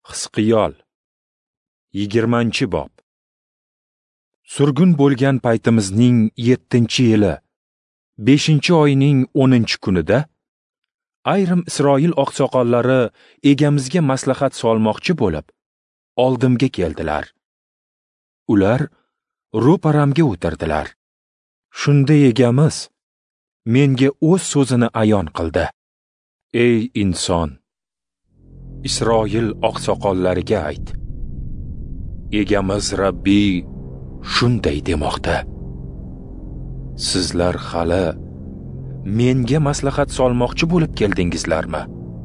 Hisqiyol 20-bob. Surgun bo'lgan paytimizning 7-yili 5-oyning 10-kunida ayrim Isroil oqsoqollari egamizga maslahat solmoqchi bo'lib, oldimga keldilar. Ular ro'paramga o'tirdilar. Shunda egamiz menga o'z so'zini ayon qildi. Ey inson, Isroil oqsoqollariga ayt. Egamiz Rabbiy shunday demoqda. Sizlar hali menga maslahat solmoqchi bo'lib keldingizlarmi?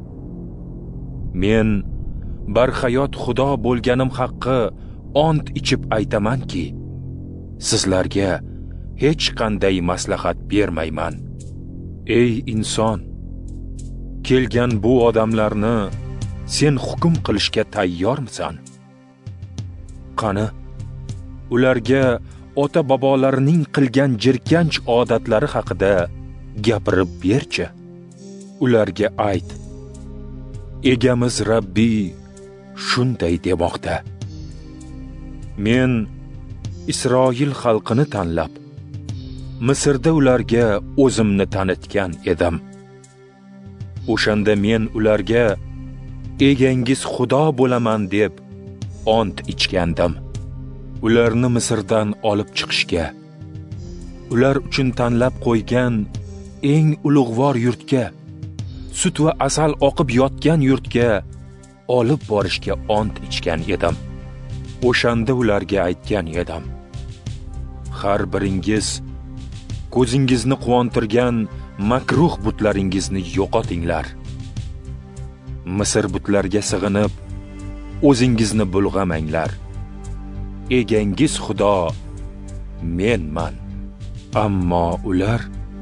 Men barhayot Xudo bo'lganim haqqi ont ichib aytamanki, sizlarga hech qanday maslahat bermayman. Ey inson, kelgan bu odamlarni sen hukm qilishga tayyormisan? Qani, ularga ota-bobolarining qilgan jirkanch odatlari haqida gapirib berchi. Ularga ayt. Egamiz Rabbiy shunday demoqda. Men Isroil xalqini tanlab, Misrda ularga o'zimni tanitgan edim. O'shanda men ularga egangiz Xudo bo'laman deb ont ichgandim. Ularni Misrdan olib chiqishga, ular uchun tanlab qo'ygan eng ulug'vor yurtga, sut va asal oqib yotgan yurtga olib borishga ont ichgan edim. O'shanda ularga aytgan edim. Har biringiz ko'zingizni quvontirgan makruh butlaringizni yo'qotinglar. Misr butlarga sig'inib, o'zingizni bulg'amanglar. Egangiz Xudo menman. Ammo ular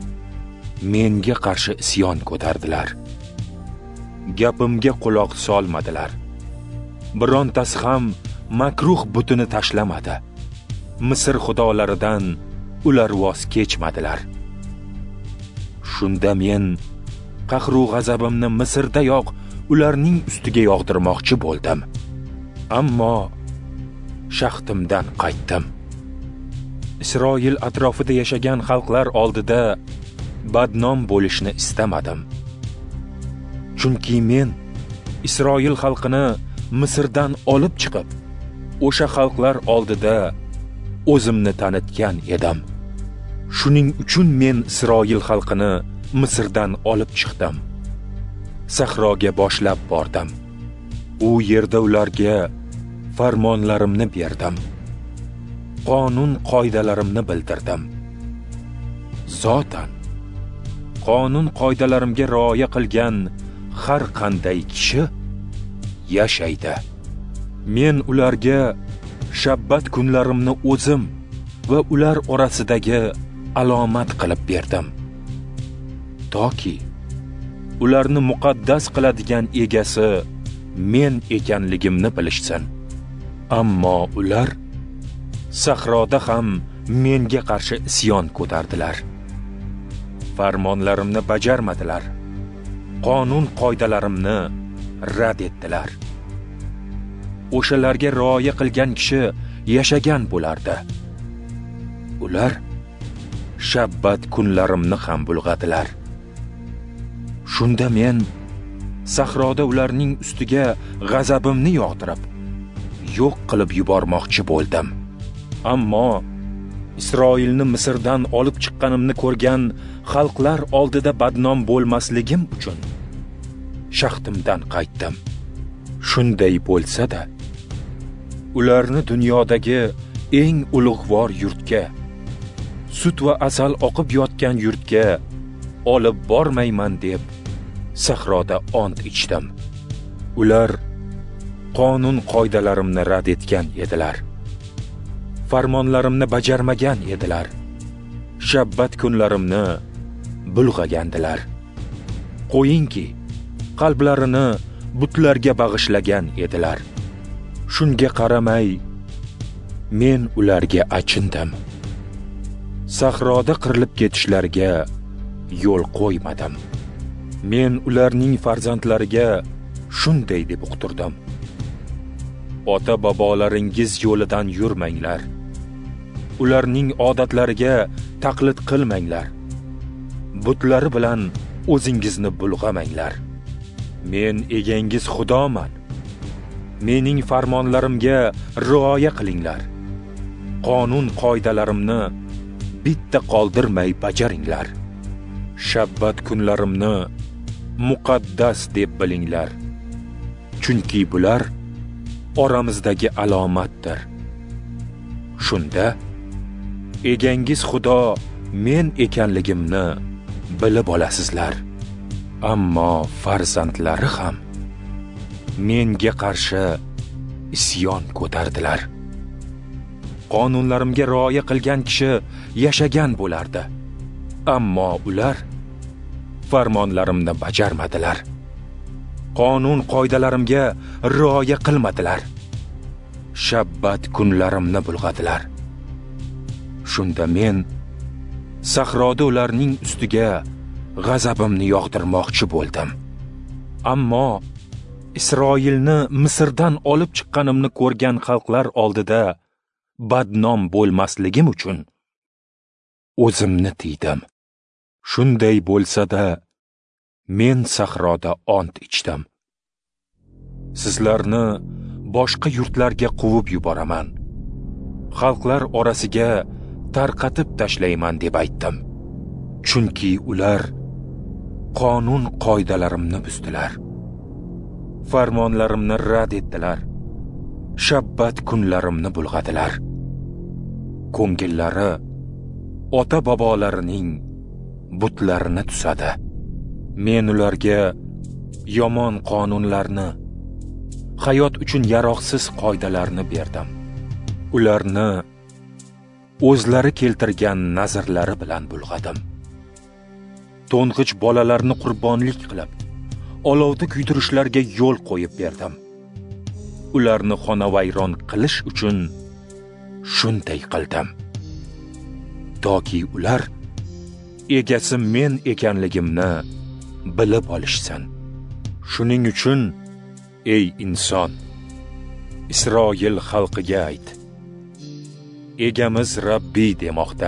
menga qarshi isyon ko'tardilar. Gapimga quloq solmadilar. Birontasi ham makruh butini tashlamadi. Misr xudolaridan ular voz kechmadilar. Shunda men qahru g'azabimni Misrdayoq ularning ustiga yog'dirmoqchi bo'ldim. Ammo shaxtimdan qaytdim. Isroil atrofida yashagan xalqlar oldida badnom bo'lishni istamadim. Chunki men Isroil xalqini Misrdan olib chiqib, o'sha xalqlar oldida o'zimni tanitgan edim. Shuning uchun men Isroil xalqini Misrdan olib chiqdim. Sahroga boshlab bordim. U yerda ularga farmonlarimni berdim. Qonun qoidalarimni bildirdim. Zotan qonun qoidalarimga rioya qilgan har qanday kishi yashaydi. Men ularga shabbat kunlarimni o'zim va ular orasidagi alomat qilib berdim. Toki ularni muqaddas qiladigan egasi men ekanligimni bilishsin. Ammo ular sahroda ham menga qarshi isyon ko'tardilar. Farmonlarimni bajarmadilar. Qonun qoidalarimni rad etdilar. O'shalarga rioya qilgan kishi yashagan bo'lardi. Ular shabbat kunlarimni ham bulg'adilar. Shunda men sahroda ularning ustiga g'azabimni yog'dirib, yo'q qilib yubormoqchi bo'ldim. Ammo Isroilni Misrdan olib chiqqanimni ko'rgan xalqlar oldida badnom bo'lmasligim uchun shaxtimdan qaytdim. Shunday bo'lsa-da, ularni dunyodagi eng ulug'vor yurtga, sut va asal oqib yotgan yurtga olib bormayman deb sahroda ont ichdim. Ular qonun qoidalarimni rad etgan edilar. Farmonlarimni bajarmagan edilar. Shabbat kunlarimni bulg'agandilar. Qo'yingki, qalblarini butlarga bag'ishlagan edilar. Shunga qaramay, men ularga achindim. Sahroda qirilib ketishlariga yo'l qo'ymadim. Men ularning farzandlariga shunday deb uqtirdim. ota bobolaringiz yo'lidan yurmanglar. Ularning odatlariga taqlid qilmanglar. Butlari bilan o'zingizni bulg'amanglar. Men egangiz Xudoman. Mening farmonlarimga rioya qilinglar. Qonun qoidalarimni bitta qoldirmay bajaringlar. Shabbat kunlarimni muqaddas deb bilinglar. Chunki bular oramizdagi alomatdir. Shunda egangiz Xudo men ekanligimni bilib olasizlar. Ammo farzandlari ham menga qarshi isyon ko'tardilar. Qonunlarimga rioya qilgan kishi yashagan bo'lardi. Ammo ular farmonlarimni bajarmadilar. Qonun qoidalarimga rioya qilmadilar. Shabbat kunlarimni bulg'adilar. Shunda men sahroda ularning ustiga g'azabimni yog'dirmoqchi bo'ldim. Ammo Isroilni Misrdan olib chiqqanimni ko'rgan xalqlar oldida badnom bo'lmasligim uchun o'zimni tiydim. Shunday bo'lsa-da, men sahroda ont ichdim. Sizlarni boshqa yurtlarga quvib yuboraman. Xalqlar orasiga tarqatib tashlayman deb aytdim. Chunki ular qonun qoidalarimni buzdilar. Farmonlarimni rad etdilar. Shabbat kunlarimni bulg'adilar. Ko'ngillari ota bobolarining butlarini tusadi. Men ularga yomon qonunlarni, hayot uchun yaroqsiz qoidalarni berdim. Ularni o'zlari keltirgan nazrlari bilan bulg'adim. To'ng'ich bolalarni qurbonlik qilib, olovda kuydirishlarga yo'l qo'yib berdim. Ularni xonavayron qilish uchun shunday qildim. Toki ular egasi men ekanligimni bilib olishsin. Shuning uchun ey inson, Isroil xalqiga ayt: egamiz Rabbiy demoqda.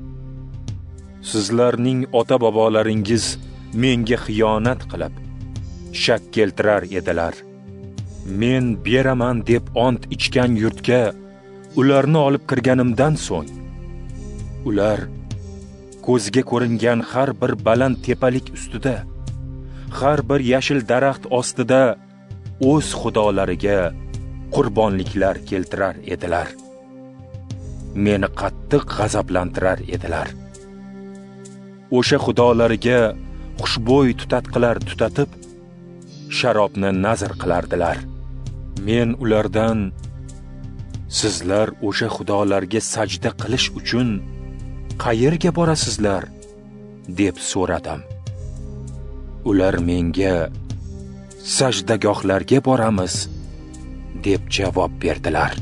Sizlarning ota bobolaringiz menga xiyonat qilib shak keltirar edilar. Men beraman deb ont ichgan yurtga ularni olib kirganimdan so'ng, ular ko'zga ko'ringan har bir baland tepalik ustida, har bir yashil daraxt ostida o'z xudolariga qurbonliklar keltirar edilar. Meni qattiq g'azablantirar edilar. O'sha xudolariga xushbo'y tutatqilar tutatib, sharobni nazr qilardilar. Men ulardan: sizlar o'sha xudolarga sajda qilish uchun qayerga borasizlar deb so'radim. Ular menga sajdagohlarga boramiz deb javob berdilar.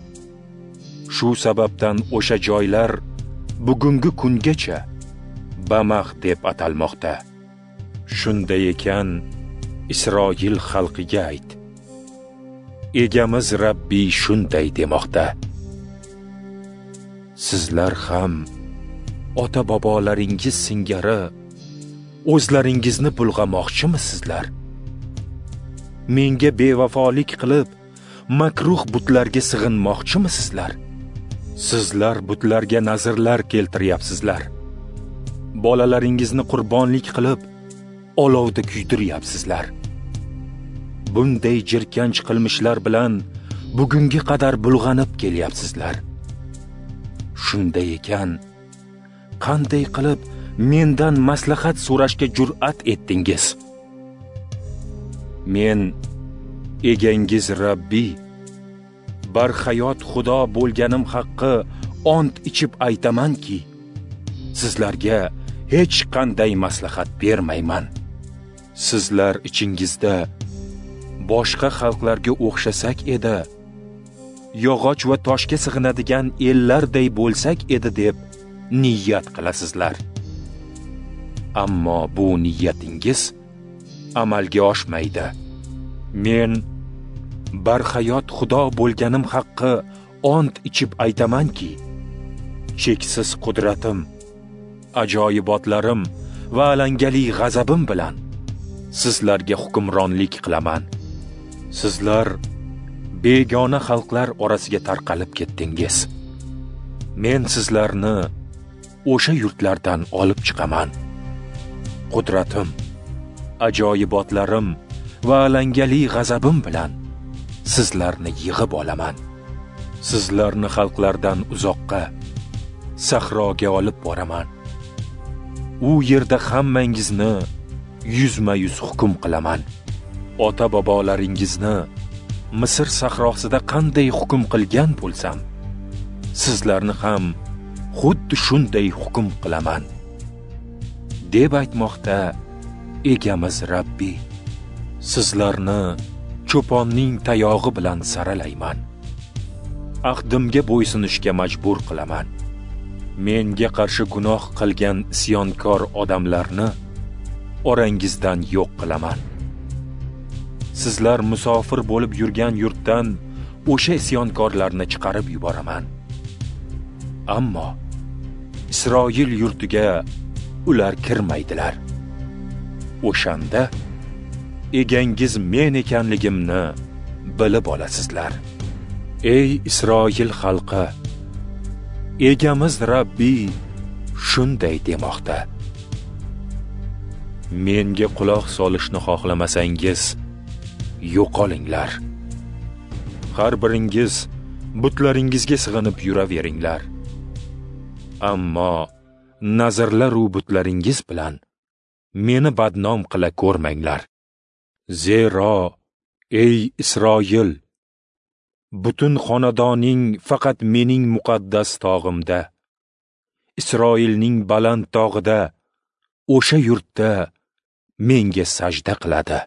Shu sababdan o'sha joylar bugungi kungacha Bamaq deb atalmoqda. Shunday ekan, Isroil xalqiga ayt: egamiz Rabbiy shunday demoqda. Sizlar ham ota bobolaringiz singari o'zlaringizni bulg'amoqchimisizlar? Menga bevafolik qilib, makruh butlarga sig'inmoqchimisizlar? Sizlar butlarga nazrlar keltiryapsizlar. Bolalaringizni qurbonlik qilib, olovda kuydiryapsizlar. Bunday jirkanch qilmishlar bilan bugunga qadar bulg'anib kelyapsizlar. Shunday ekan, qanday qilib mendan maslahat so'rashga jur'at etdingiz? Men egangiz Rabbiy, barhayot Xudo bo'lganim haqqi ont ichib aytamanki, sizlarga hech qanday maslahat bermayman. Sizlar ichingizda boshqa xalqlarga o'xshasak edi, yog'och va toshga sig'inadigan ellarday bo'lsak edi deb niyat qilasizlar. Ammo bu niyatingiz amalga oshmaydi. Men barhayot Xudo bo'lganim haqqi ont ichib aytamanki, cheksiz qudratim, ajoyibotlarim va alangali g'azabim bilan sizlarga hukmronlik qilaman. Sizlar begona xalqlar orasiga tarqalib ketdingiz. Men sizlarni o'sha yurtlardan olib chiqaman. Qudratim, ajoyibotlarim va alangali g'azabim bilan sizlarni yig'ib olaman. Sizlarni xalqlardan uzoqqa, sahroga olib boraman. U yerda hammangizni yuzma-yuz hukm qilaman. Ota-bobolaringizni Misr sahrosida qanday hukm qilgan bo'lsam, sizlarni ham xuddi shunday hukm qilaman, deb aytmoqda egamiz Rabbiy. Sizlarni cho'ponning tayog'i bilan saralayman. Ahdimga bo'ysunishga majbur qilaman. Menga qarshi gunoh qilgan isyonkor odamlarni orangizdan yo'q qilaman. Sizlar musofir bo'lib yurgan yurtdan o'sha isyonkorlarni chiqarib yuboraman. Ammo Isroil yurtiga ular kirmaydilar. O'shanda egangiz men ekanligimni bilib olasizlar. Ey Isroil xalqi, egamiz Rabbiy shunday demoqda: menga quloq solishni xohlamasangiz, yo'qolinglar. Har biringiz butlaringizga sig'inib yuraveringlar. Ammo nazrlar u butlaringiz bilan meni badnom qila ko'rmanglar. Zero, ey Isroil, butun xonadoning faqat mening muqaddas tog'imda, Isroilning baland tog'ida, o'sha yurtda menga sajda qiladi,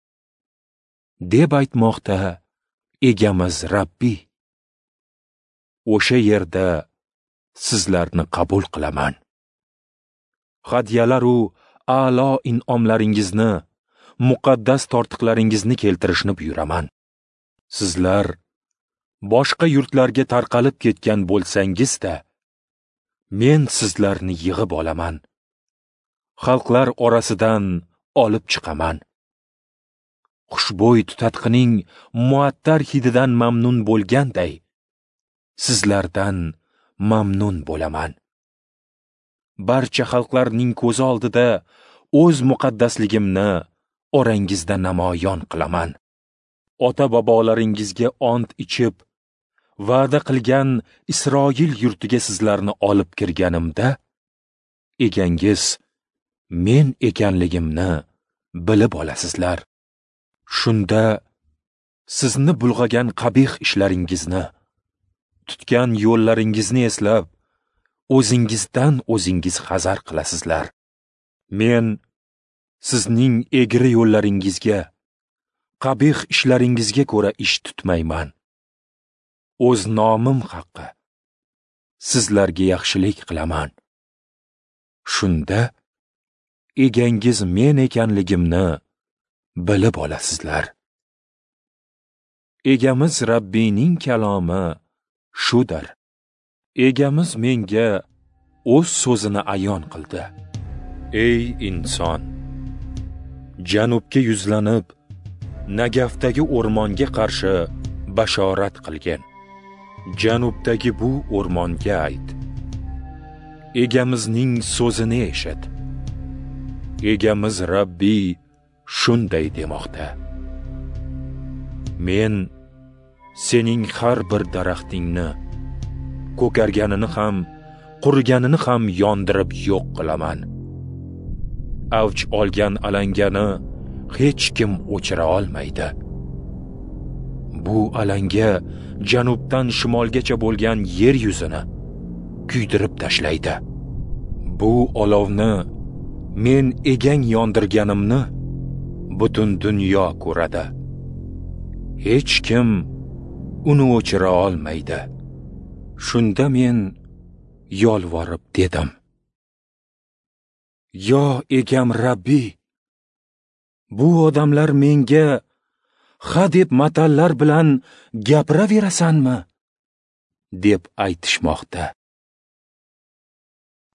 deb aytmoqda egamiz Rabbiy. O'sha yerda sizlarni qabul qilaman. Hadyalar u a'lo in'omlaringizni, muqaddas tortiqlaringizni keltirishni buyuraman. Sizlar boshqa yurtlarga tarqalib ketgan bo'lsangiz-da, men sizlarni yig'ib olaman. Xalqlar orasidan olib chiqaman. Xushbo'y tutatqining muattar hididan mamnun bo'lganday, sizlardan mamnun bo'laman. Barcha xalqlarning ko'zi oldida o'z muqaddasligimni orangizda namoyon qilaman. Ota-bobolaringizga ont ichib, va'da qilgan Isroil yurtiga sizlarni olib kirganimda, egangiz men ekanligimni bilib olasizlar. Shunda sizni bulg'agan qabih ishlaringizni, tutgan yo'llaringizni eslab, o'zingizdan o'zingiz hazar qilasizlar. Men sizning egri yo'llaringizga, qabih ishlaringizga ko'ra ish tutmayman. O'z nomim haqqi sizlarga yaxshilik qilaman. Shunda egangiz men ekanligimni bilib olasizlar. Egamiz Rabbiyning kalomi shudir. Egamiz menga o'z so'zini ayon qildi. Ey inson, janubga yuzlanib, Nagavdagi o'rmonga qarshi bashorat qilgan. Janubdagi bu o'rmonga ayt: egamizning so'zini eshit. Egamiz Rabbiy shunday demoqda: men sening har bir daraxtingni, ko'karganini ham, quriganini ham yondirib yo'q qilaman. Avj olgan alangani hech kim o'chira olmaydi. Bu alanga janubdan shimolgacha bo'lgan yer yuzini kuydirib tashlaydi. Bu olovni men egang yondirganimni butun dunyo ko'radi. Hech kim uni o'chira olmaydi. Shunda men yolvorib dedim: yo egam Rabbiy, bu odamlar menga ha deb matallar bilan gapiraverasanmi deb aytishmoqda.